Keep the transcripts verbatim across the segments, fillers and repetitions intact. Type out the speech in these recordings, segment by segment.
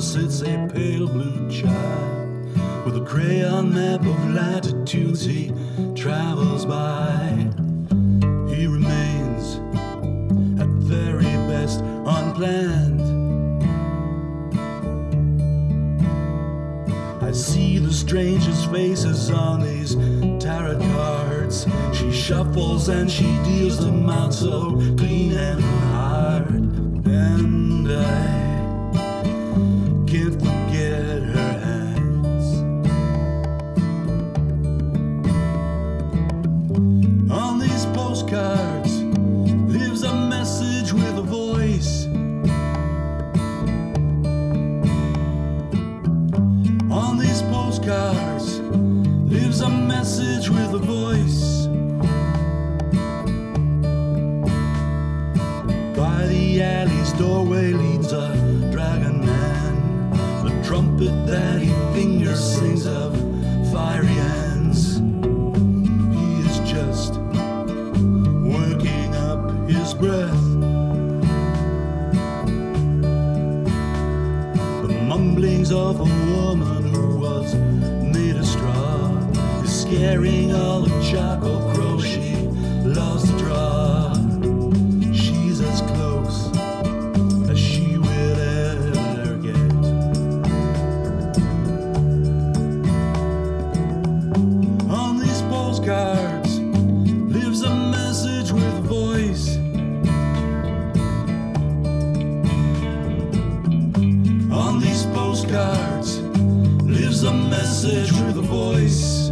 sits a pale blue child with a crayon map of latitudes he travels by. He remains at very best unplanned. I see the strangest faces on these tarot cards. She shuffles and she deals them out so clean and hard. And I can't forget her hands. On these postcards lives a message with a voice. On these postcards lives a message with a voice. By the alley's doorway leads a dragon man. The trumpet that he fingers sings of fiery hands. He is just working up his breath. The mumblings of a woman who was made of straw is scaring all the charcoal crows she loves to draw. She's as close as she will ever get. On these postcards lives a message with a voice. On these postcards lives a message with a voice.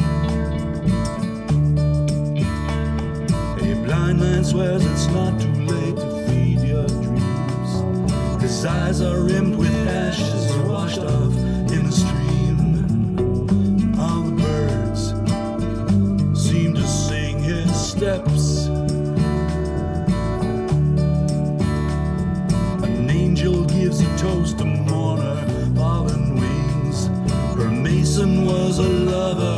A blind man swears it's not too late to feed your dreams. His eyes are rimmed with ashes washed off in the stream. All the birds seem to sing his steps. An angel gives a toast to mourner, fallen wings. Her mason was a lover